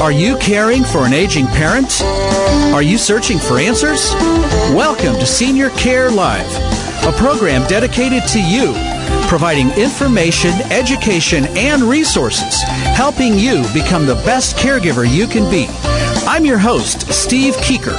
Are you caring for an aging parent? Are you searching for answers? Welcome to Senior Care Live, a program dedicated to you, providing information, education, and resources, helping you become the best caregiver you can be. I'm your host, Steve Keeker.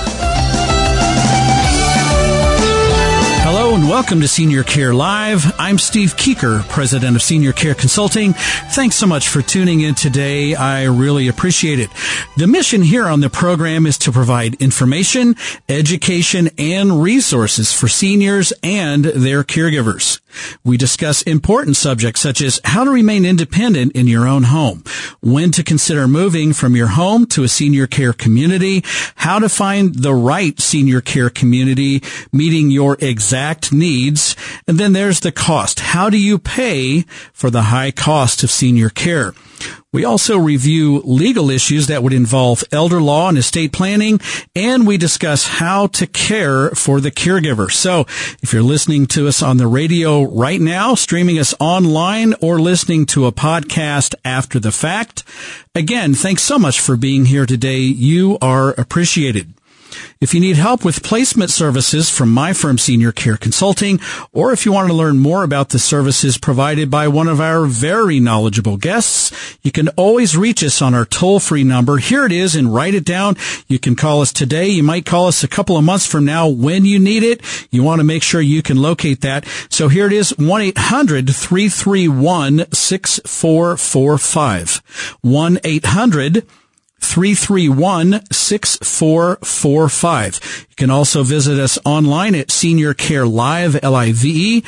Hello and welcome to Senior Care Live. I'm Steve Keeker, president of Senior Care Consulting. Thanks so much for tuning in today. I really appreciate it. The mission here on the program is to provide information, education, and resources for seniors and their caregivers. We discuss important subjects such as how to remain independent in your own home, when to consider moving from your home to a senior care community, how to find the right senior care community meeting your exact needs, and then there's the cost. How do you pay for the high cost of senior care? We also review legal issues that would involve elder law and estate planning, and we discuss how to care for the caregiver. So if you're listening to us on the radio right now, streaming us online, or listening to a podcast after the fact, again, thanks so much for being here today. You are appreciated. If you need help with placement services from my firm, Senior Care Consulting, or if you want to learn more about the services provided by one of our very knowledgeable guests, you can always reach us on our toll-free number. Here it is, and write it down. You can call us today. You might call us a couple of months from now when you need it. You want to make sure you can locate that. So here it is, 1-800-331-6445. 1-800-331-6445. You can also visit us online at Senior Care Live, L-I-V-E,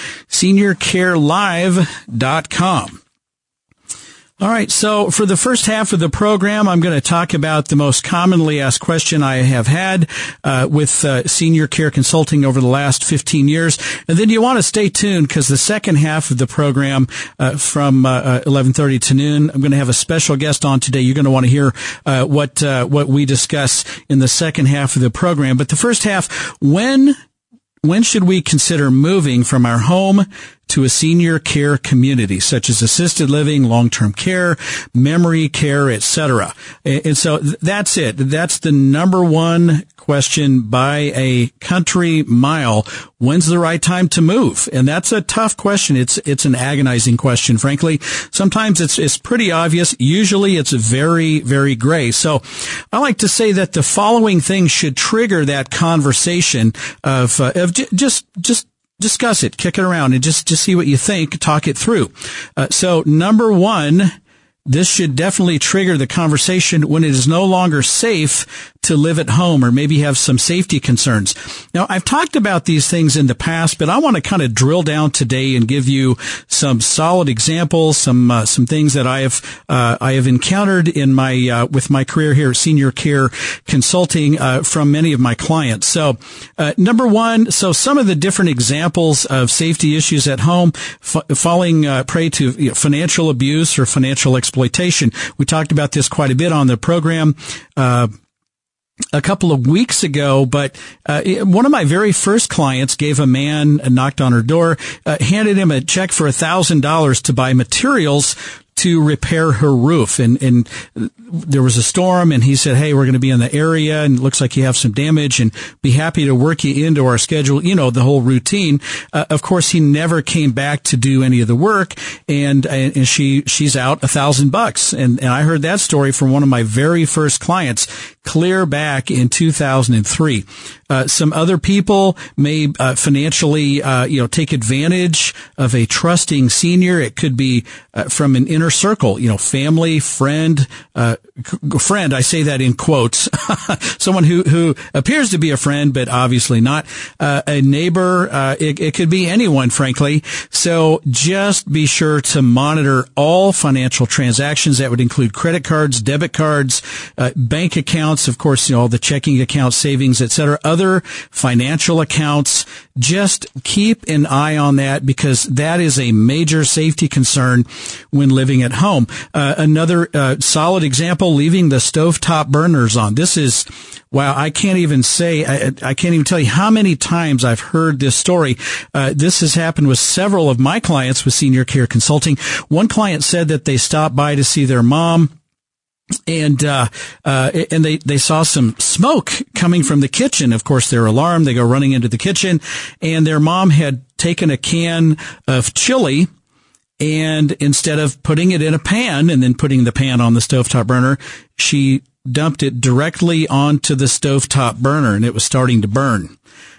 seniorcarelive.com. All right, so for the first half of the program, I'm going to talk about the most commonly asked question I have had with Senior Care Consulting over the last 15 years. And then you want to stay tuned because the second half of the program from 11:30 to noon, I'm going to have a special guest on today. You're going to want to hear what we discuss in the second half of the program. But the first half, when should we consider moving from our home to a senior care community, such as assisted living, long-term care, memory care, etc.? And so that's it. That's the number one question by a country mile. When's the right time to move? And that's a tough question. It's an agonizing question, frankly. Sometimes it's pretty obvious. Usually it's very, very gray. So I like to say that the following things should trigger that conversation of just discuss it, kick it around, and just see what you think, talk it through. So number one, this should definitely trigger the conversation when it is no longer safe to live at home or maybe have some safety concerns. Now, I've talked about these things in the past, but I want to kind of drill down today and give you some solid examples, some things that I have encountered in my with my career here at Senior Care Consulting from many of my clients. So, number one, so some of the different examples of safety issues at home, falling prey to financial abuse or financial exploitation. We talked about this quite a bit on the program a couple of weeks ago, but one of my very first clients gave a man, knocked on her door, handed him a check for $1,000 to buy materials to repair her roof. And there was a storm, and he said, hey, we're going to be in the area, and it looks like you have some damage, and be happy to work you into our schedule, the whole routine. Of course, he never came back to do any of the work, and she's out $1,000. And I heard that story from one of my very first clients clear back in 2003. Some other people may financially take advantage of a trusting senior. It could be from an inner circle, family, friend, I say that in quotes, someone who appears to be a friend, but obviously not, a neighbor, it could be anyone, frankly. So just be sure to monitor all financial transactions. That would include credit cards, debit cards, bank accounts, of course, all the checking accounts, savings, etc., other financial accounts. Just keep an eye on that because that is a major safety concern when living at home. Another solid example, leaving the stovetop burners on. This is, wow, I can't even tell you how many times I've heard this story. This has happened with several of my clients with Senior Care Consulting. One client said that they stopped by to see their mom. And they saw some smoke coming from the kitchen. Of course, they're alarmed. They go running into the kitchen, and their mom had taken a can of chili, and instead of putting it in a pan and then putting the pan on the stovetop burner, she dumped it directly onto the stovetop burner, and it was starting to burn.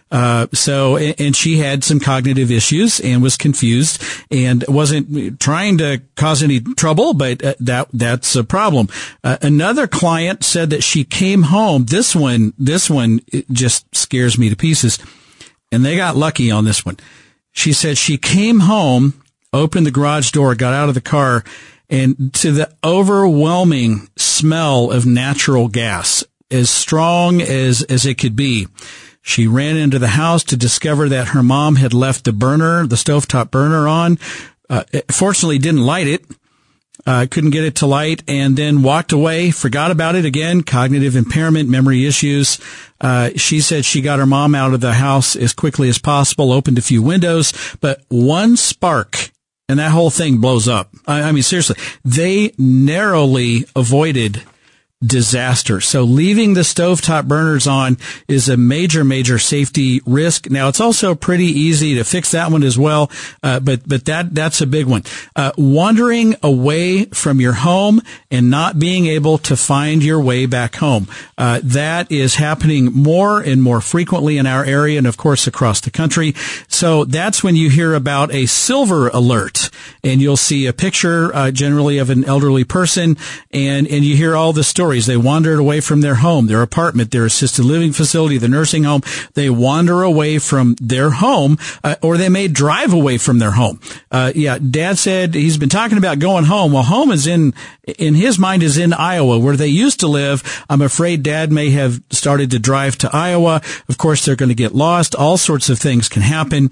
And she had some cognitive issues and was confused and wasn't trying to cause any trouble, but that's a problem. Another client said that she came home. This one it just scares me to pieces. And they got lucky on this one. She said she came home, opened the garage door, got out of the car, and to the overwhelming smell of natural gas, as strong as it could be, she ran into the house to discover that her mom had left the stovetop burner on. Fortunately, didn't light it. Couldn't get it to light, and then walked away, forgot about it again, cognitive impairment, memory issues. She said she got her mom out of the house as quickly as possible, opened a few windows, but one spark, and that whole thing blows up. I mean, seriously, they narrowly avoided disaster. So leaving the stovetop burners on is a major, major safety risk. Now, it's also pretty easy to fix that one as well, but that's a big one. Wandering away from your home and not being able to find your way back home. That is happening more and more frequently in our area and, of course, across the country. So that's when you hear about a silver alert, and you'll see a picture generally of an elderly person, and you hear all the stories. They wandered away from their home, their apartment, their assisted living facility, the nursing home. They wander away from their home, or they may drive away from their home. Dad said he's been talking about going home. Well, home is in his mind is in Iowa, where they used to live. I'm afraid Dad may have started to drive to Iowa. Of course, they're going to get lost. All sorts of things can happen.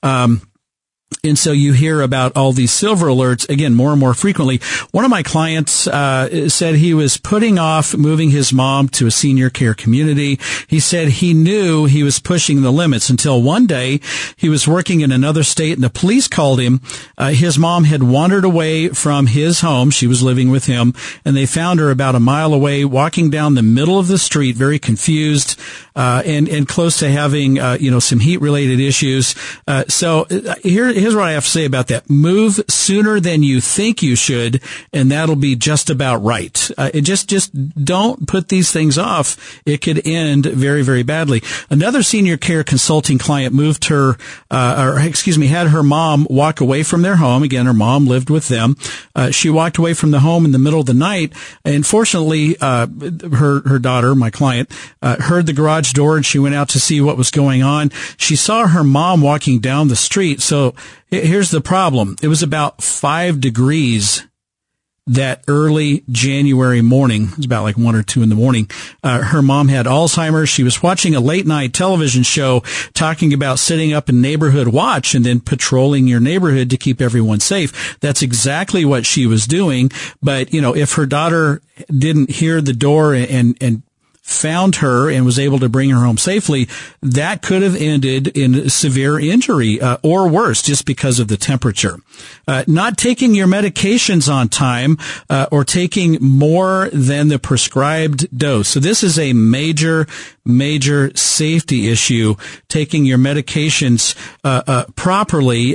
And so you hear about all these silver alerts, again, more and more frequently. One of my clients said he was putting off moving his mom to a senior care community. He said he knew he was pushing the limits until one day he was working in another state and the police called him. His mom had wandered away from his home. She was living with him, and they found her about a mile away, walking down the middle of the street, very confused, and close to having, some heat-related issues. So here's what I have to say about that. Move sooner than you think you should, and that'll be just about right. Just don't put these things off. It could end very, very badly. Another senior care consulting client moved her, had her mom walk away from their home. Again, her mom lived with them. She walked away from the home in the middle of the night, and fortunately, her daughter, my client, heard the garage door, and she went out to see what was going on. She saw her mom walking down the street. So here's the problem. It was about 5 degrees that early January morning. It was about like 1 or 2 in the morning. Her mom had Alzheimer's. She was watching a late night television show talking about setting up a neighborhood watch and then patrolling your neighborhood to keep everyone safe. That's exactly what she was doing. But, if her daughter didn't hear the door and found her and was able to bring her home safely, that could have ended in severe injury, or worse, just because of the temperature. Not taking your medications on time, or taking more than the prescribed dose. So this is a major, major safety issue, taking your medications, properly,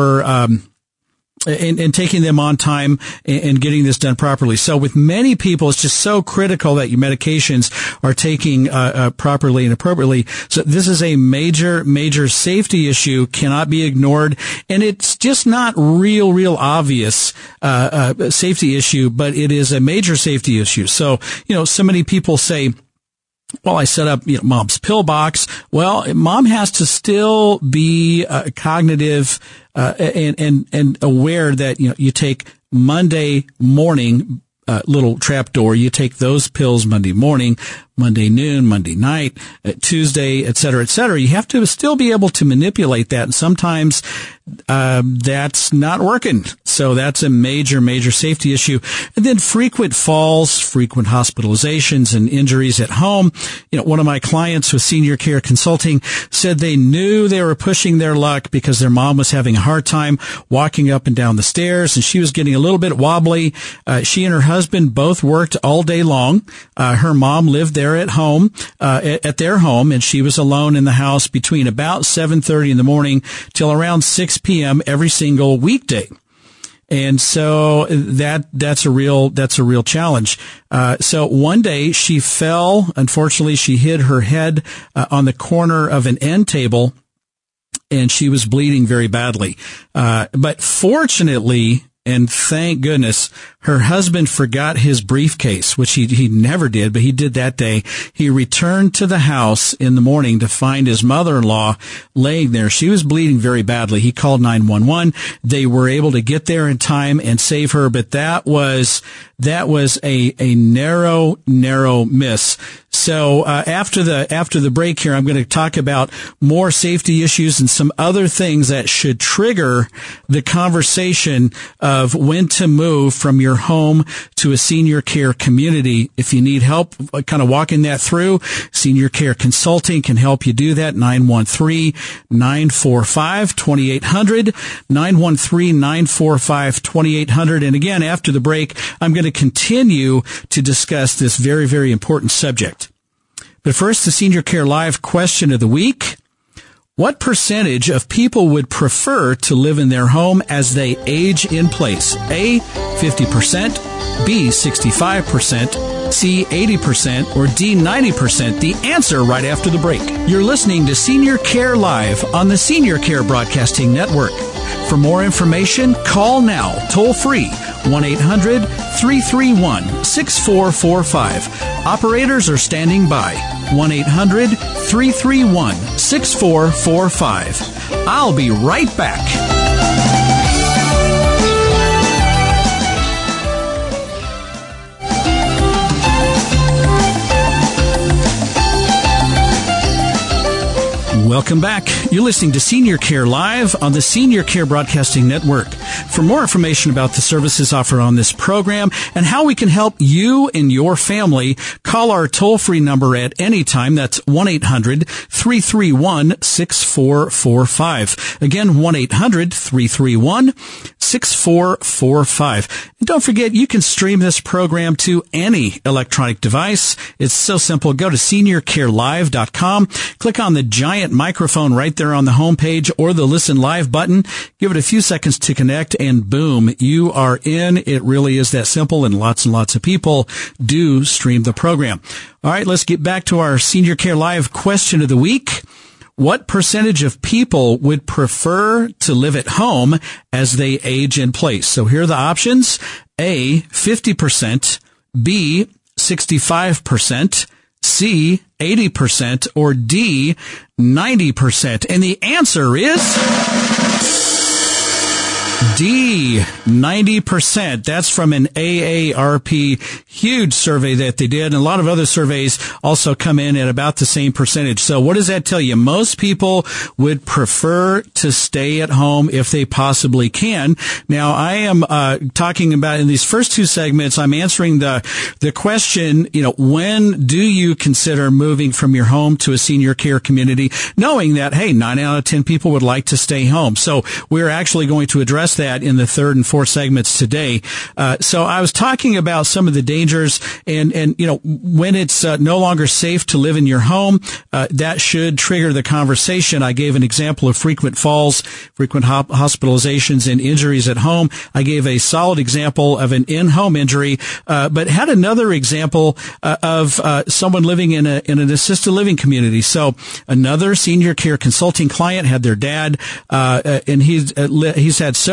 and taking them on time and getting this done properly. So with many people, it's just so critical that your medications are taken properly and appropriately. So this is a major, major safety issue, cannot be ignored, and it's just not real obvious safety issue, but it is a major safety issue. So, so many people say, well, I set up, mom's pill box. Well, mom has to still be cognitive and aware that you take Monday morning little trap door. You take those pills Monday morning. Monday noon, Monday night, Tuesday, et cetera, you have to still be able to manipulate that. And sometimes that's not working. So that's a major safety issue. And then frequent falls, frequent hospitalizations and injuries at home. One of my clients with Senior Care Consulting said they knew they were pushing their luck because their mom was having a hard time walking up and down the stairs, and she was getting a little bit wobbly. She and her husband both worked all day long. Her mom lived there at home, at their home, and she was alone in the house between about 7:30 in the morning till around 6 p.m. every single weekday. And so that's a real challenge. So one day she fell. Unfortunately, she hit her head on the corner of an end table, and she was bleeding very badly. But fortunately, and thank goodness, her husband forgot his briefcase, which he never did, but he did that day. He returned to the house in the morning to find his mother-in-law laying there. She was bleeding very badly. He called 911. They were able to get there in time and save her, but that was a narrow miss. So after the break here, I'm going to talk about more safety issues and some other things that should trigger the conversation of when to move from your home to a senior care community. If you need help kind of walking that through, Senior Care Consulting can help you do that. 913-945-2800, 913-945-2800. And again, after the break, I'm going to continue to discuss this very, very important subject. But first, the Senior Care Live question of the week. What percentage of people would prefer to live in their home as they age in place? A, 50%, B, 65%, C, 80%, or D, 90%? The answer right after the break. You're listening to Senior Care Live on the Senior Care Broadcasting Network. For more information, call now, toll free, 1-800-331-6445. Operators are standing by, 1-800-331-6445. I'll be right back. Welcome back. You're listening to Senior Care Live on the Senior Care Broadcasting Network. For more information about the services offered on this program and how we can help you and your family, call our toll-free number at any time. That's 1-800-331-6445. Again, 1-800-331-6445. And don't forget, you can stream this program to any electronic device. It's so simple. Go to seniorcarelive.com, click on the giant microphone right there on the homepage or the Listen Live button. Give it a few seconds to connect, and boom, you are in. It really is that simple, and lots of people do stream the program. All right, let's get back to our Senior Care Live question of the week. What percentage of people would prefer to live at home as they age in place? So here are the options. A, 50%, B, 65%, C, 80%, or D, 90%. And the answer is D, 90%. That's from an AARP huge survey that they did. And a lot of other surveys also come in at about the same percentage. So what does that tell you? Most people would prefer to stay at home if they possibly can. Now, I am talking about in these first two segments, I'm answering the question, when do you consider moving from your home to a senior care community, knowing that, hey, 9 out of 10 people would like to stay home. So we're actually going to address that in the third and fourth segments today. So I was talking about some of the dangers and when it's no longer safe to live in your home, that should trigger the conversation. I gave an example of frequent falls, frequent hospitalizations and injuries at home. I gave a solid example of an in-home injury, but had another example of someone living in an assisted living community. So another Senior Care Consulting client had their dad, and he's had several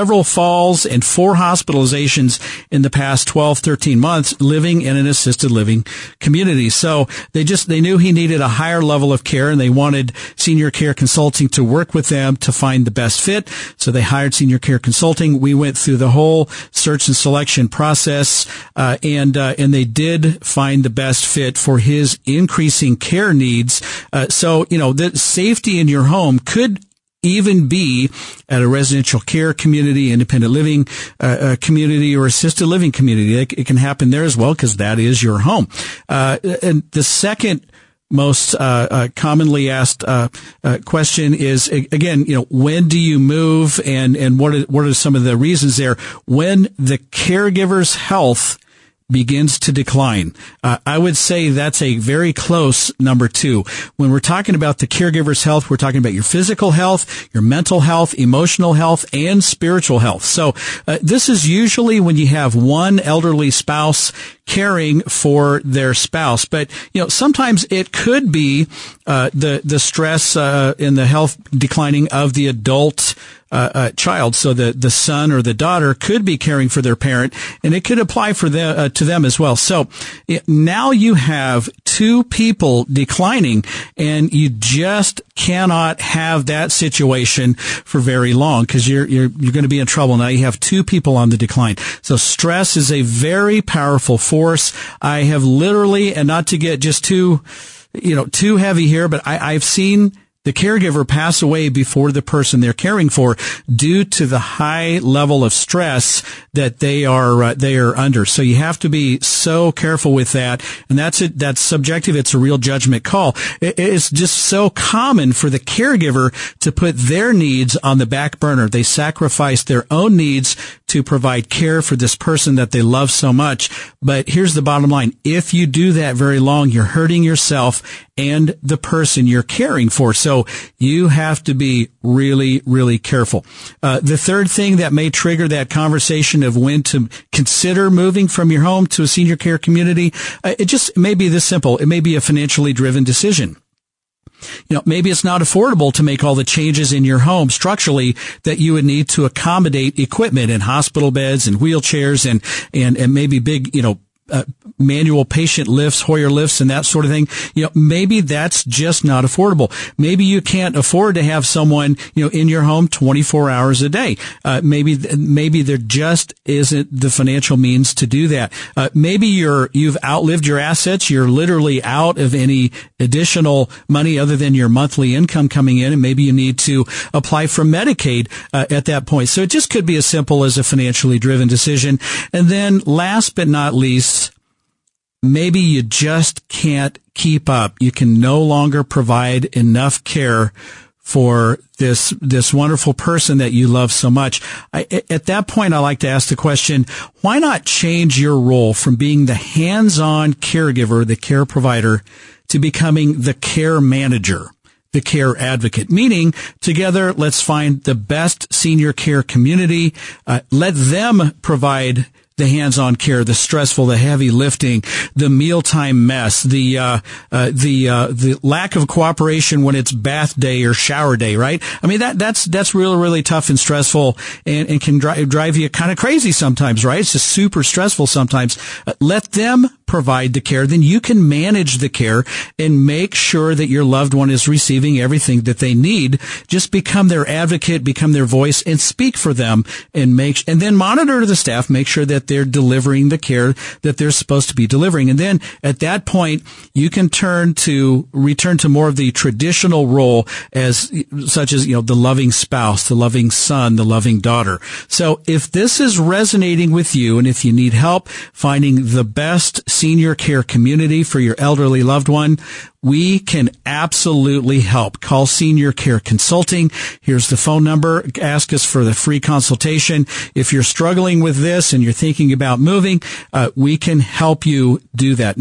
several falls and 4 hospitalizations in the past 12, 13 months living in an assisted living community. So they knew he needed a higher level of care, and they wanted Senior Care Consulting to work with them to find the best fit. So they hired Senior Care Consulting. We went through the whole search and selection process, and they did find the best fit for his increasing care needs. So, the safety in your home could even be at a residential care community, independent living community, or assisted living community. It can happen there as well, because that is your home. And the second most commonly asked question is, again, when do you move, and what are some of the reasons there? When the caregiver's health begins to decline. I would say that's a very close number 2. When we're talking about the caregiver's health, we're talking about your physical health, your mental health, emotional health, and spiritual health. So this is usually when you have one elderly spouse caring for their spouse. But, sometimes it could be the stress in the health declining of the adult child. So the son or the daughter could be caring for their parent, and it could apply for them to them as well. So now you have 2 people declining, and you just cannot have that situation for very long, because you're going to be in trouble. Now you have 2 people on the decline. So stress is a very powerful force. I have literally, and not to get just too heavy here, but I've seen the caregiver pass away before the person they're caring for due to the high level of stress that they are under. So you have to be so careful with that. And that's subjective. It's a real judgment call. It's just so common for the caregiver to put their needs on the back burner. They sacrifice their own needs to provide care for this person that they love so much. But here's the bottom line. If you do that very long, you're hurting yourself and the person you're caring for. So you have to be really, really careful. The third thing that may trigger that conversation of when to consider moving from your home to a senior care community, it just may be this simple. It may be a financially driven decision. Maybe it's not affordable to make all the changes in your home structurally that you would need to accommodate equipment and hospital beds and wheelchairs and maybe big, manual patient lifts, Hoyer lifts, and that sort of thing. Maybe that's just not affordable. Maybe you can't afford to have someone, in your home 24 hours a day. Maybe there just isn't the financial means to do that. Maybe you've outlived your assets. You're literally out of any additional money other than your monthly income coming in, and maybe you need to apply for Medicaid at that point. So it just could be as simple as a financially driven decision. And then last but not least, maybe you just can't keep up. You can no longer provide enough care for this wonderful person that you love so much. At that point, I like to ask the question, why not change your role from being the hands-on caregiver, the care provider, to becoming the care manager, the care advocate? Meaning, together, let's find the best senior care community. Let them provide the hands-on care, the stressful, the heavy lifting, the mealtime mess, the lack of cooperation when it's bath day or shower day, right? I mean, that's really, really tough and stressful and can drive you kind of crazy sometimes, right? It's just super stressful sometimes. Let them provide the care, then you can manage the care and make sure that your loved one is receiving everything that they need. Just become their advocate, become their voice, and speak for them, and then monitor the staff, make sure that they're delivering the care that they're supposed to be delivering. And then at that point, you can return to more of the traditional role such as the loving spouse, the loving son, the loving daughter. So if this is resonating with you, and if you need help finding the best senior care community for your elderly loved one, we can absolutely help. Call Senior Care Consulting. Here's the phone number. Ask us for the free consultation. If you're struggling with this and you're thinking about moving, we can help you do that.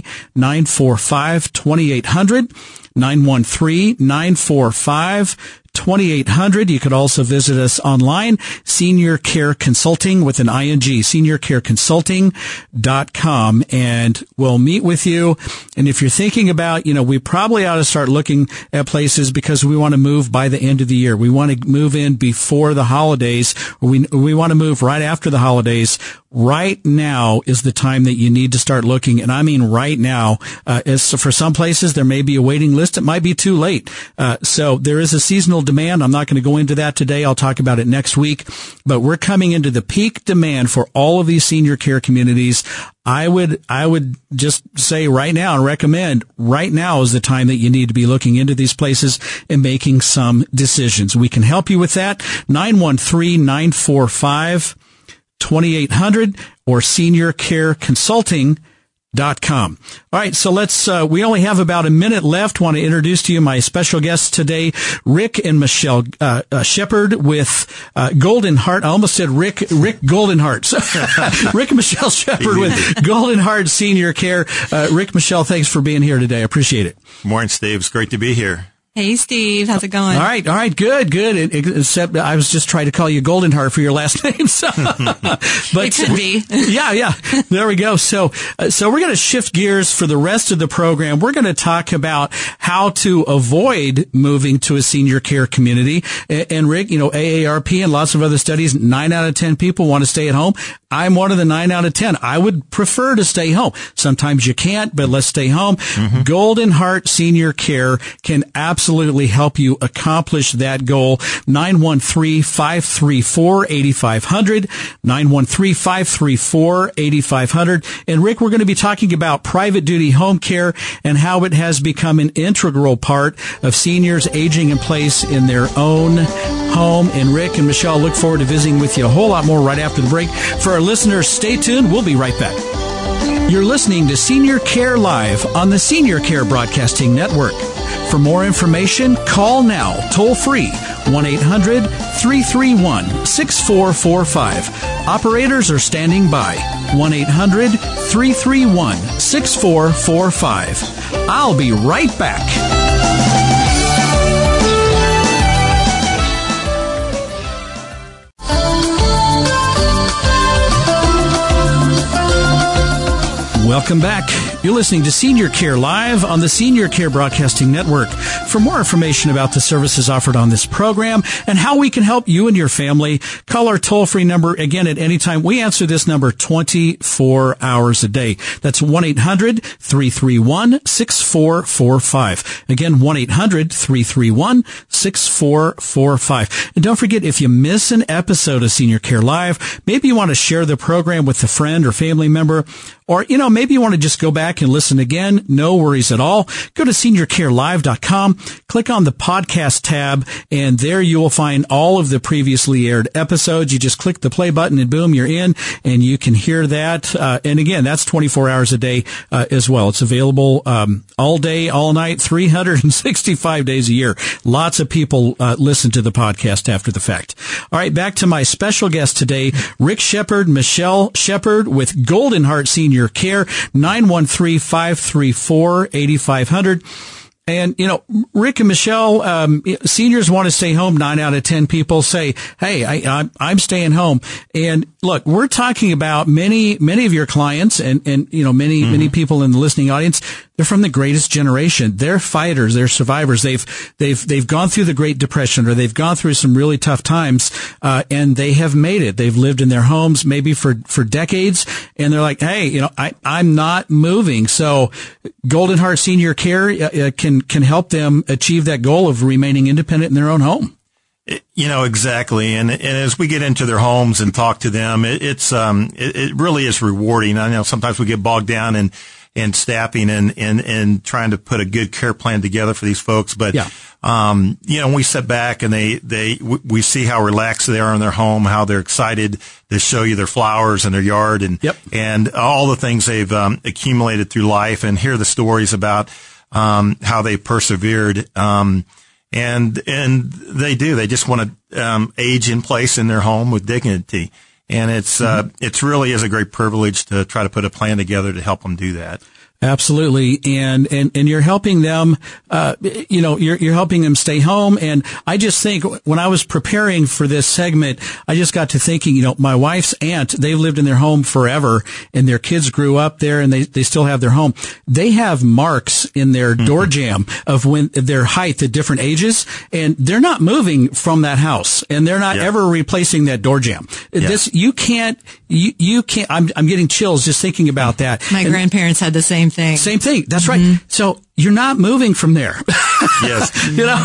913-945-2800. 913-945-2800. 2800. You could also visit us online, Senior Care Consulting with an ING, seniorcareconsulting.com, and we'll meet with you. And if you're thinking about, we probably ought to start looking at places because we want to move by the end of the year. We want to move in before the holidays. We want to move right after the holidays. Right now is the time that you need to start looking, and I mean right now. As for some places, there may be a waiting list. It might be too late. So there is a seasonal demand. I'm not going to go into that today. I'll talk about it next week. But we're coming into the peak demand for all of these senior care communities. I would just say right now and recommend right now is the time that you need to be looking into these places and making some decisions. We can help you with that. 913-945-2800 or seniorcareconsulting.com. All right, so we only have about a minute left. Want to introduce to you my special guests today, Rick and Michelle Shepard with Golden Heart. I almost said Rick Golden Heart. So, Rick and Michelle Shepard with Golden Heart Senior Care. Rick, Michelle, thanks for being here today. I appreciate it. Morning, Steve. It's great to be here. Hey, Steve. How's it going? All right. Good. Except I was just trying to call you Golden Heart for your last name. So, but it could be. Yeah. There we go. So we're going to shift gears for the rest of the program. We're going to talk about how to avoid moving to a senior care community. And Rick, AARP and lots of other studies, 9 out of 10 people want to stay at home. I'm one of the 9 out of 10. I would prefer to stay home. Sometimes you can't, but let's stay home. Mm-hmm. Golden Heart Senior Care can absolutely help you accomplish that goal. 913-534-8500, 913-534-8500. And Rick, we're going to be talking about private duty home care and how it has become an integral part of seniors aging in place in their own home. And Rick and Michelle, look forward to visiting with you a whole lot more right after the break. For our listeners, stay tuned. We'll be right back. You're listening to Senior Care Live on the Senior Care Broadcasting Network. For more information, call now, toll free, 1-800-331-6445. Operators are standing by, 1-800-331-6445. I'll be right back. Welcome back. You're listening to Senior Care Live on the Senior Care Broadcasting Network. For more information about the services offered on this program and how we can help you and your family, call our toll-free number again at any time. We answer this number 24 hours a day. That's 1-800-331-6445. Again, 1-800-331-6445. And don't forget, if you miss an episode of Senior Care Live, maybe you want to share the program with a friend or family member, or, maybe you want to just go back and listen again. No worries at all. Go to seniorcarelive.com, click on the podcast tab, and there you will find all of the previously aired episodes. You just click the play button and boom, you're in, and you can hear that. And again, that's 24 hours a day as well. It's available all day, all night, 365 days a year. Lots of people listen to the podcast after the fact. All right, back to my special guest today, Rick Shepard, Michelle Shepard with Golden Heart Senior Care, 913-534-8500. And, Rick and Michelle, seniors want to stay home. 9 out of 10 people say, hey, I'm staying home. And look, we're talking about many of your clients and many people in the listening audience. They're from the greatest generation. They're fighters. They're survivors. They've gone through the Great Depression, or they've gone through some really tough times, and they have made it. They've lived in their homes maybe for decades, and they're like, hey, I'm not moving. So Golden Heart Senior Care can help them achieve that goal of remaining independent in their own home. Exactly. And as we get into their homes and talk to them, it really is rewarding. I know sometimes we get bogged down in staffing and trying to put a good care plan together for these folks. But, when we sit back and we see how relaxed they are in their home, how they're excited to show you their flowers and their yard and all the things they've accumulated through life, and hear the stories about how they persevered. And they do. They just want to age in place in their home with dignity. And it's really is a great privilege to try to put a plan together to help them do that. Absolutely. And you're helping them, you're helping them stay home. And I just think when I was preparing for this segment, I just got to thinking, my wife's aunt, they've lived in their home forever and their kids grew up there and they still have their home. They have marks in their door jamb of when their height at different ages, and they're not moving from that house and they're not ever replacing that door jamb. You can't, I'm getting chills just thinking about that. My grandparents had the same thing. Same thing. That's right. So you're not moving from there. Yes.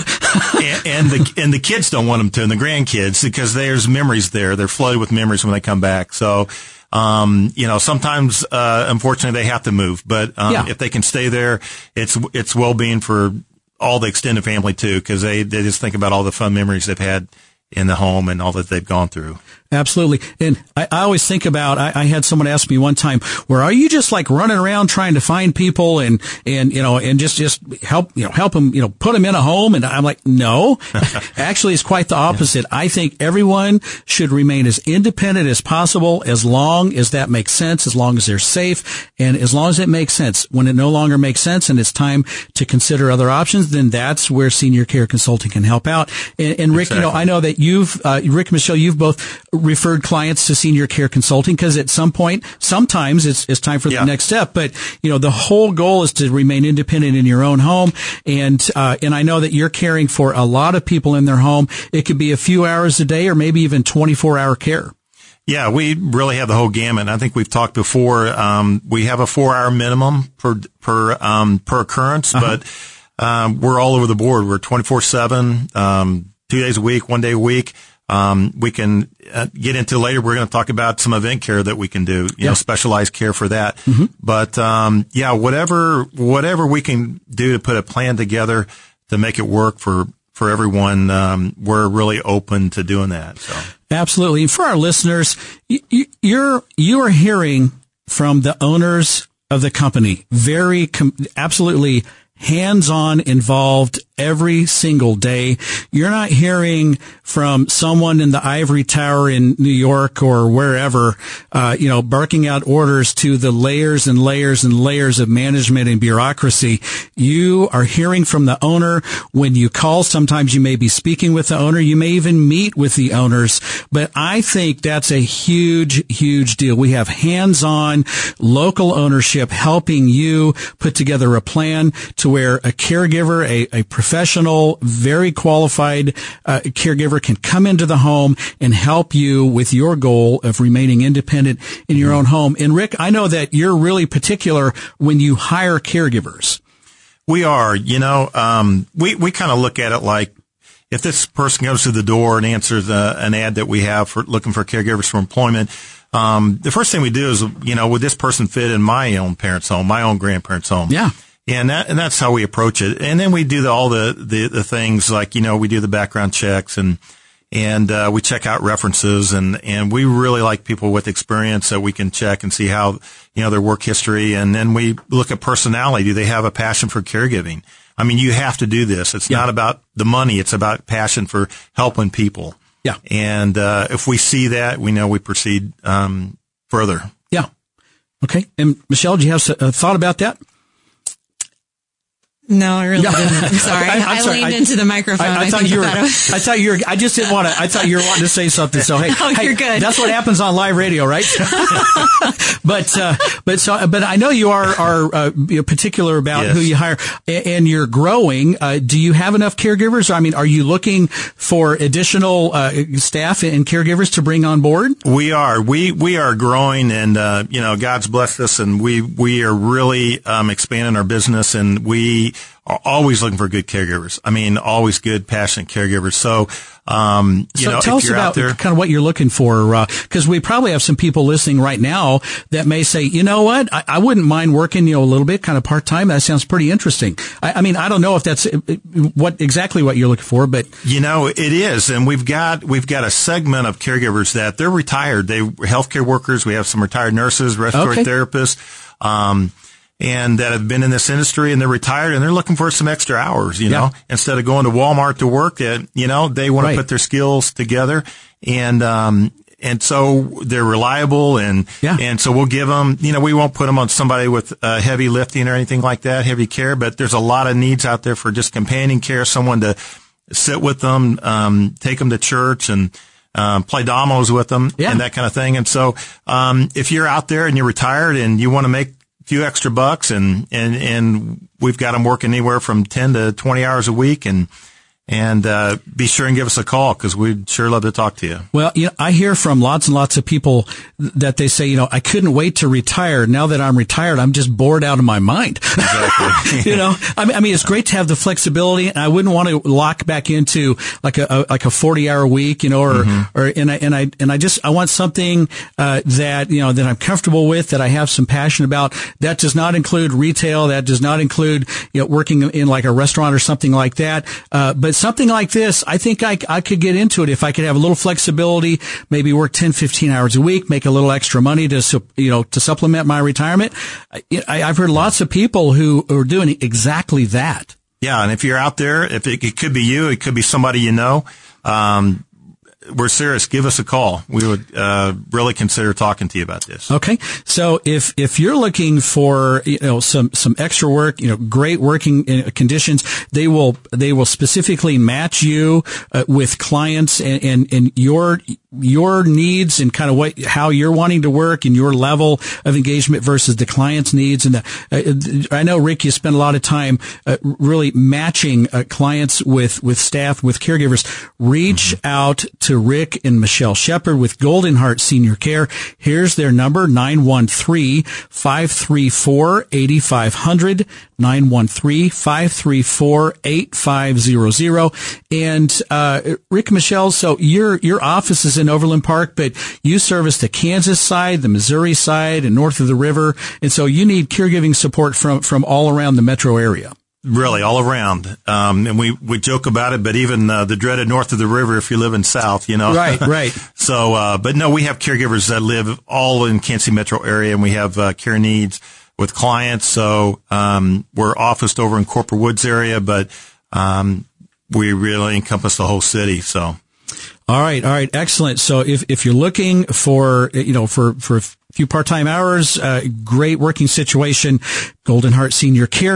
and the kids don't want them to, and the grandkids, because there's memories there. They're flooded with memories when they come back. So, sometimes, unfortunately they have to move, but, if they can stay there, it's well-being for all the extended family too, because they just think about all the fun memories they've had in the home and all that they've gone through. Absolutely. And I always think about, I had someone ask me one time, where are you just like running around trying to find people and just help them, put them in a home? And I'm like, no, actually it's quite the opposite. I think everyone should remain as independent as possible, as long as that makes sense, as long as they're safe, and as long as it makes sense. When it no longer makes sense and it's time to consider other options, then that's where Senior Care Consulting can help out. And Rick, exactly. I know that Rick and Michelle, you've both referred clients to Senior Care Consulting, because at some point, sometimes it's time for the next step. But, the whole goal is to remain independent in your own home. And I know that you're caring for a lot of people in their home. It could be a few hours a day or maybe even 24-hour care. Yeah, we really have the whole gamut. I think we've talked before. We have a 4-hour minimum per occurrence, but we're all over the board. We're 24/7, 2 days a week, 1 day a week. We can get into later. We're going to talk about some event care that we can do, specialized care for that. Mm-hmm. But, whatever we can do to put a plan together to make it work for everyone, we're really open to doing that. So. Absolutely. And for our listeners, you are hearing from the owners of the company, absolutely hands-on involved every single day. You're not hearing from someone in the ivory tower in New York or wherever, barking out orders to the layers and layers and layers of management and bureaucracy. You are hearing from the owner. When you call, sometimes you may be speaking with the owner. You may even meet with the owners. But I think that's a huge, huge deal. We have hands-on local ownership helping you put together a plan to where a caregiver, a professional, very qualified caregiver can come into the home and help you with your goal of remaining independent in your own home. And Rick, I know that you're really particular when you hire caregivers. We are, we kind of look at it like, if this person goes to the door and answers an ad that we have for looking for caregivers for employment, the first thing we do is, would this person fit in my own parents' home, my own grandparents' home? Yeah. And that's how we approach it. And then we do all the things like, we do the background checks and we check out references and we really like people with experience that we can check and see how, their work history. And then we look at personality. Do they have a passion for caregiving? I mean, you have to do this. It's not about the money. It's about passion for helping people. Yeah. And, if we see that, we know we proceed, further. Yeah. Okay. And Michelle, do you have a thought about that? No, I really didn't. I'm sorry. I leaned into the microphone. I thought you were, I just didn't want to, I thought you were wanting to say something. So, hey, you're good. That's what happens on live radio, right? But I know you are particular about who you hire and you're growing. Do you have enough caregivers? I mean, are you looking for additional, staff and caregivers to bring on board? We are. We are growing and, God's blessed us and we are really, expanding our business and we are always looking for good caregivers. I mean, always good, passionate caregivers. So, tell us about kind of what you're looking for, because we probably have some people listening right now that may say, you know what, I wouldn't mind working, a little bit, kind of part-time. That sounds pretty interesting. I mean, I don't know if that's exactly what you're looking for, but it is, and we've got a segment of caregivers that they're retired. They're healthcare workers. We have some retired nurses, respiratory therapists, and that have been in this industry and they're retired and they're looking for some extra hours, instead of going to Walmart to work, they want to put their skills together. And and so they're reliable, and so we'll give them, we won't put them on somebody with heavy lifting or anything like that, heavy care, but there's a lot of needs out there for just companion care, someone to sit with them, take them to church, and play dominoes with them, and that kind of thing. And so if you're out there and you're retired and you want to make a few extra bucks, and we've got them working anywhere from 10 to 20 hours a week, and be sure and give us a call, because we'd sure love to talk to you. Well, I hear from lots and lots of people that they say, I couldn't wait to retire. Now that I'm retired, I'm just bored out of my mind. Exactly. I mean, it's great to have the flexibility, and I wouldn't want to lock back into like a 40-hour week, I want something that I'm comfortable with, that I have some passion about. That does not include retail. That does not include working in like a restaurant or something like that. But something like this, I think I could get into it if I could have a little flexibility, maybe work 10, 15 hours a week, make a little extra money to supplement my retirement. I've heard lots of people who are doing exactly that. Yeah. And if you're out there, if it could be you, it could be somebody we're serious. Give us a call. We would really consider talking to you about this. Okay. So if you're looking for some extra work, great working conditions, they will specifically match you with clients and your needs and kind of how you're wanting to work and your level of engagement versus the client's needs. And I know, Rick, you spend a lot of time really matching clients with staff, with caregivers. Reach out to Rick and Michelle Shepard with Golden Heart Senior Care. Here's their number, 913-534-8500, 913-534-8500. And Rick, Michelle, so your office is in Overland Park, but you service the Kansas side, the Missouri side, and north of the river. And so you need caregiving support from all around the metro area. Really, all around. And we joke about it, but even the dreaded north of the river if you live in south, Right. So, but no, we have caregivers that live all in Kansas City metro area, and we have care needs with clients. So we're officed over in Corporate Woods area, but we really encompass the whole city. So. All right. Excellent. So if you're looking for for a few part-time hours, great working situation, Golden Heart Senior Care,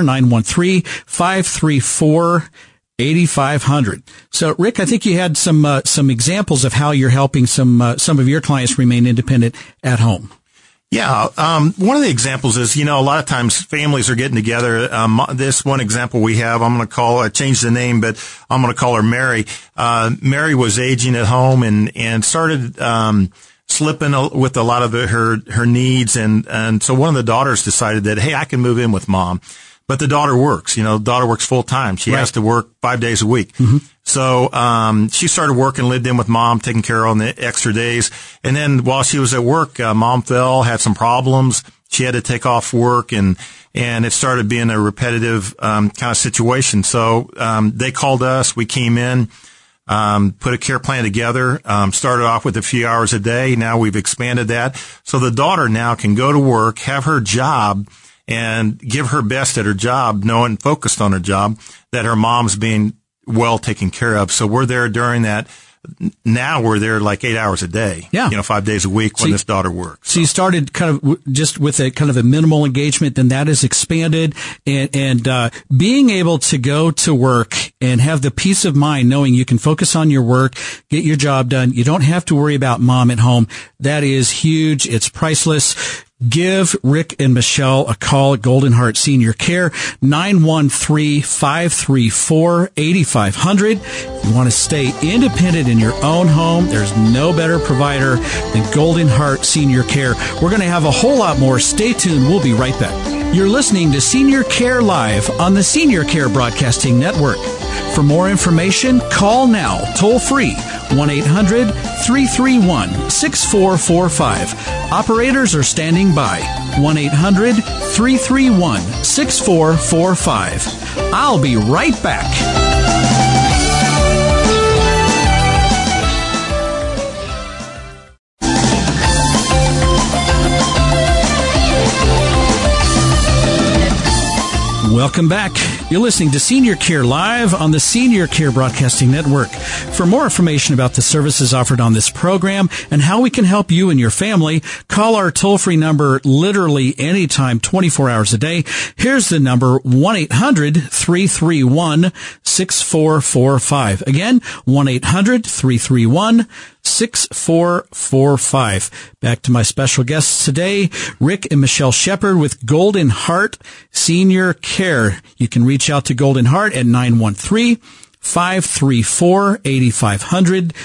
913-534-8500. So, Rick, I think you had some examples of how you're helping some of your clients remain independent at home. Yeah. One of the examples is, a lot of times families are getting together. This one example we have, I'm going to change the name, but I'm going to call her Mary. Mary was aging at home and started, slipping with a lot of her needs. And so one of the daughters decided that, hey, I can move in with mom. But the daughter works, daughter works full time. She has to work 5 days a week. Mm-hmm. So, she started working, lived in with mom, taking care of on the extra days. And then while she was at work, mom fell, had some problems. She had to take off work and it started being a repetitive, kind of situation. So, they called us. We came in, put a care plan together, started off with a few hours a day. Now we've expanded that. So the daughter now can go to work, have her job, and give her best at her job, knowing, focused on her job, that her mom's being well taken care of. So we're there during that. Now we're there like 8 hours a day. Yeah. 5 days a week when this daughter works. So you started kind of just with a kind of a minimal engagement, then that is expanded and being able to go to work and have the peace of mind knowing you can focus on your work, get your job done. You don't have to worry about mom at home. That is huge. It's priceless. Give Rick and Michelle a call at Golden Heart Senior Care, 913-534-8500. If you want to stay independent in your own home, there's no better provider than Golden Heart Senior Care. We're going to have a whole lot more. Stay tuned. We'll be right back. You're listening to Senior Care Live on the Senior Care Broadcasting Network. For more information, call now, toll free, 1-800-331-6445. Operators are standing by, 1-800-331-6445. I'll be right back. Welcome back. You're listening to Senior Care Live on the Senior Care Broadcasting Network. For more information about the services offered on this program and how we can help you and your family, call our toll-free number literally anytime, 24 hours a day. Here's the number, 1-800-331-6445. Again, 1-800-331-6445. Back to my special guests today, Rick and Michelle Shepard with Golden Heart Senior Care. You can reach out to Golden Heart at 913-534-8500,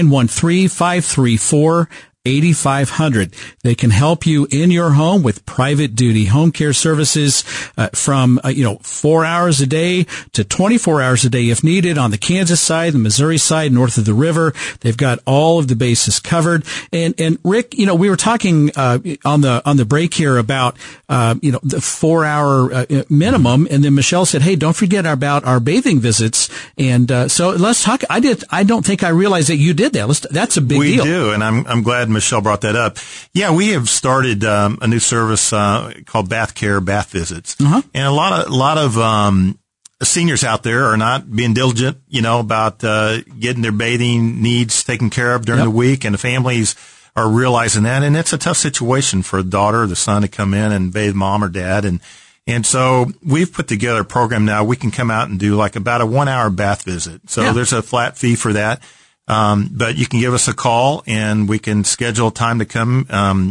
913-534-8500. They can help you in your home with private duty home care services from 4 hours a day to 24 hours a day if needed on the Kansas side, the Missouri side, north of the river. They've got all of the bases covered. And Rick, we were talking on the break here about the 4 hour minimum, and then Michelle said, "Hey, don't forget about our bathing visits." And so let's talk. I don't think I realized that you did that. That's a big deal. We do, and I'm glad Michelle brought that up. Yeah, we have started a new service called Bath Care Bath Visits, and a lot of seniors out there are not being diligent, about getting their bathing needs taken care of during the week, and the families are realizing that, and it's a tough situation for the daughter or the son to come in and bathe mom or dad, and so we've put together a program now. We can come out and do like about a 1 hour bath visit. So there's a flat fee for that. But you can give us a call and we can schedule time to come,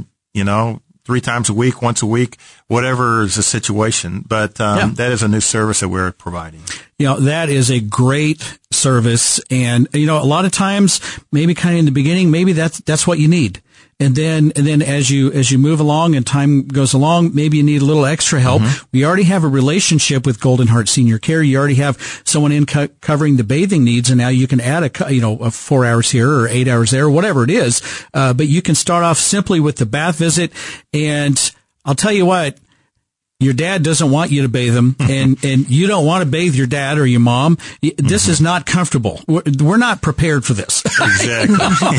3 times a week, once a week, whatever is the situation. But, that is a new service that we're providing. That is a great service. And, a lot of times, maybe kind of in the beginning, maybe that's what you need. And then as you move along and time goes along, maybe you need a little extra help. We already have a relationship with Golden Heart Senior Care. You already have someone in covering the bathing needs, and now you can add a 4 hours here or 8 hours there, whatever it is. But you can start off simply with the bath visit. And I'll tell you what, your dad doesn't want you to bathe him, and you don't want to bathe your dad or your mom. This is not comfortable. We're not prepared for this. Exactly.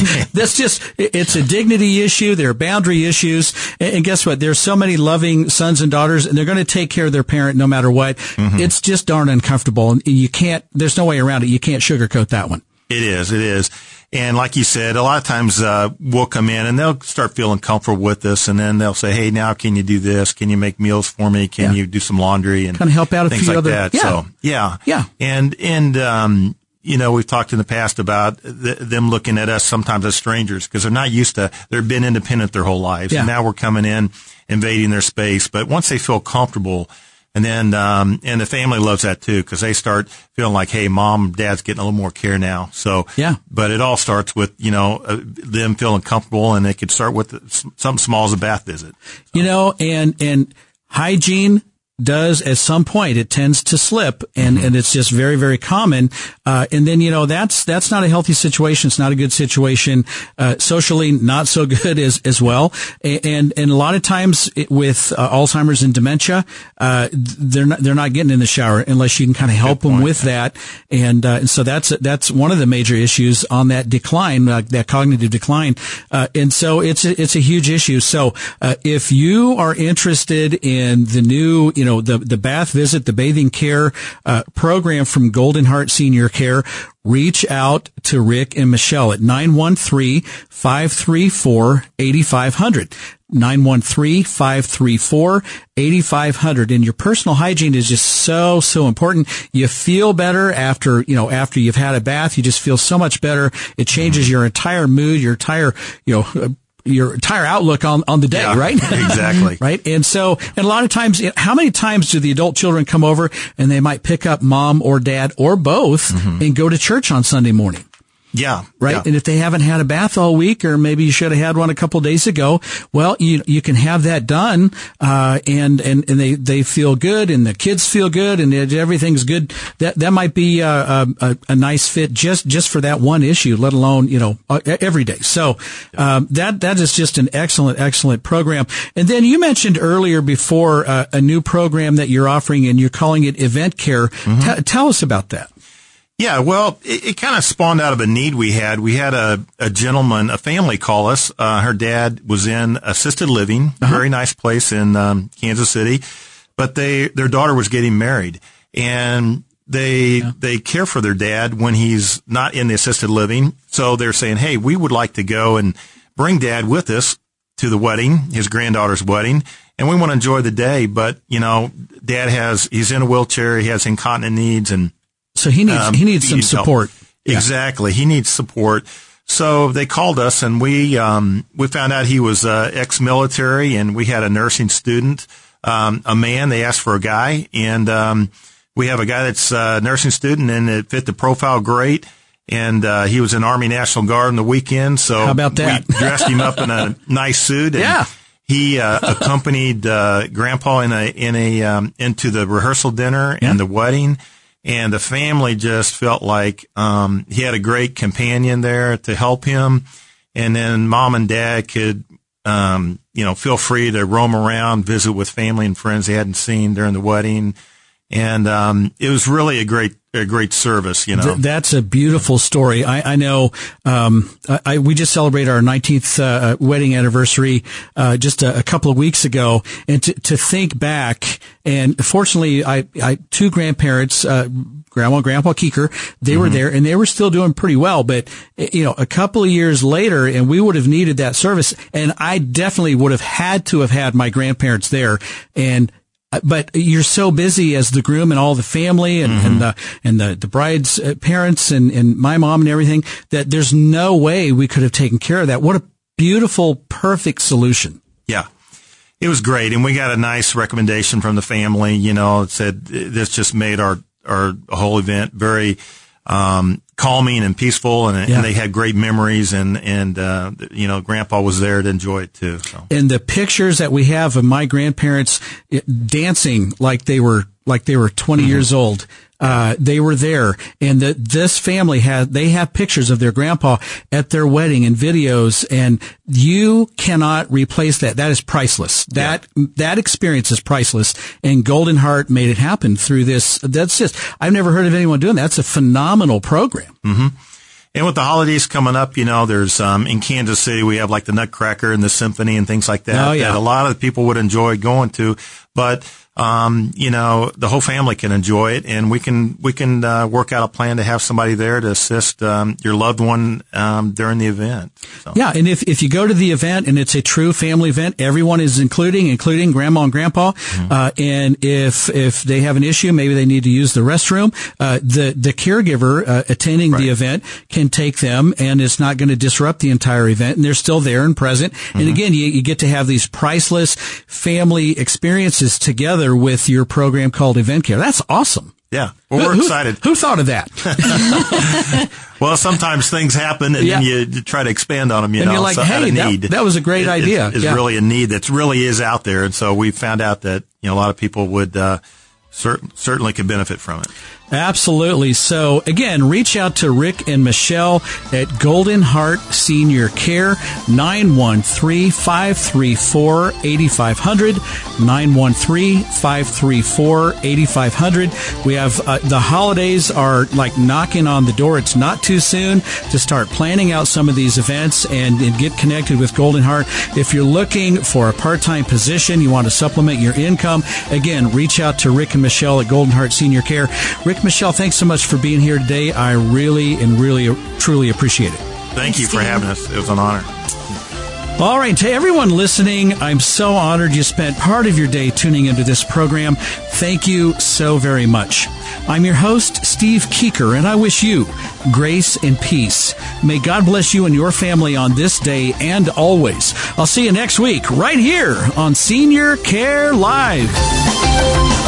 It's a dignity issue. There are boundary issues. And guess what? There's so many loving sons and daughters, and they're going to take care of their parent no matter what. It's just darn uncomfortable, and there's no way around it. You can't sugarcoat that one. It is. And like you said, a lot of times we'll come in and they'll start feeling comfortable with us, and then they'll say, "Hey, now can you do this? Can you make meals for me? Can you do some laundry?" And kind of help out things like that. Yeah. So And we've talked in the past about them looking at us sometimes as strangers because they're not used to. They've been independent their whole lives, and now we're coming in, invading their space. But once they feel comfortable. And then, and the family loves that too, because they start feeling like, hey, mom, dad's getting a little more care now. So, but it all starts with, them feeling comfortable, and they could start with something small as a bath visit. So. And hygiene does at some point, it tends to slip, and it's just very, very common. And then, that's not a healthy situation. It's not a good situation. Socially, not so good as well. And a lot of times with Alzheimer's and dementia, they're not getting in the shower unless you can kind of help them with that. And so that's one of the major issues on that decline, that cognitive decline. And so it's a huge issue. So, if you are interested in the new, the bath visit, the bathing care program from Golden Heart Senior Care, reach out to Rick and Michelle at 913-534-8500. 913-534-8500. And your personal hygiene is just so important. You feel better after you've had a bath. You just feel so much better. It changes your entire mood, your entire outlook on the day, right? Exactly. Right. And so, and a lot of times, how many times do the adult children come over and they might pick up mom or dad or both and go to church on Sunday morning? Yeah. Right. Yeah. And if they haven't had a bath all week, or maybe you should have had one a couple of days ago, well, you can have that done, and they feel good, and the kids feel good, and everything's good. That might be a nice fit just for that one issue, let alone, every day. So, that is just an excellent program. And then you mentioned earlier before, a new program that you're offering, and you're calling it Event Care. Tell us about that. Yeah, well, it kind of spawned out of a need we had. We had a family call us. Her dad was in assisted living, a very nice place in Kansas City. but their daughter was getting married, and they care for their dad when he's not in the assisted living. So they're saying, hey, we would like to go and bring Dad with us to the wedding, his granddaughter's wedding, and we want to enjoy the day. But, Dad he's in a wheelchair, he has incontinent needs, and so he needs some support. Yeah. Exactly. He needs support. So they called us, and we found out he was ex-military, and we had a nursing student, a man. They asked for a guy, and we have a guy that's a nursing student, and it fit the profile great. And he was in Army National Guard on the weekend, so how about that? We dressed him up in a nice suit. And yeah. He accompanied Grandpa into the rehearsal dinner and the wedding. And the family just felt like he had a great companion there to help him. And then Mom and Dad could, feel free to roam around, visit with family and friends they hadn't seen during the wedding. And it was really a great service, That's a beautiful story. I know we just celebrated our 19th wedding anniversary just a couple of weeks ago, and to think back, and fortunately I two grandparents, Grandma and Grandpa Keeker, they were there, and they were still doing pretty well. But, a couple of years later, and we would have needed that service, and I definitely would have had to have had my grandparents there. But you're so busy as the groom and all the family and the bride's parents and my mom and everything that there's no way we could have taken care of that. What a beautiful, perfect solution. Yeah. It was great. And we got a nice recommendation from the family, it said this just made our whole event very, calming and peaceful, and they had great memories, and Grandpa was there to enjoy it too. So. And the pictures that we have of my grandparents dancing like they were 20 years old. They were there, and this family they have pictures of their grandpa at their wedding and videos, and you cannot replace that. That is priceless. That experience is priceless, and Golden Heart made it happen through this. I've never heard of anyone doing that. That's a phenomenal program. Mm-hmm. And with the holidays coming up, there's, in Kansas City, we have like the Nutcracker and the Symphony and things like that. Oh, yeah. That a lot of people would enjoy going to, but, the whole family can enjoy it, and we can work out a plan to have somebody there to assist, your loved one, during the event. So. Yeah. And if you go to the event and it's a true family event, everyone is including Grandma and Grandpa. Mm-hmm. And if they have an issue, maybe they need to use the restroom, the caregiver, attending the event can take them, and it's not going to disrupt the entire event, and they're still there and present. Mm-hmm. And again, you get to have these priceless family experiences together with your program called Event Care. That's awesome. Yeah. Well, we're excited. Who thought of that? Well, sometimes things happen, and then you try to expand on them, and you're like, hey, that was a great idea. It's really a need that really is out there. And so we found out that, a lot of people would, certainly could benefit from it. Absolutely. So again, reach out to Rick and Michelle at Golden Heart Senior Care, 913-534-8500, 913-534-8500. We have, the holidays are like knocking on the door. It's not too soon to start planning out some of these events and get connected with Golden Heart. If you're looking for a part-time position, you want to supplement your income, again, reach out to Rick and Michelle at Golden Heart Senior Care. Rick, Michelle, thanks so much for being here today. I really truly appreciate it. Thank you for having us. It was an honor. All right, to everyone listening, I'm so honored you spent part of your day tuning into this program. Thank you so very much. I'm your host, Steve Keeker, and I wish you grace and peace. May God bless you and your family on this day and always. I'll see you next week right here on Senior Care Live.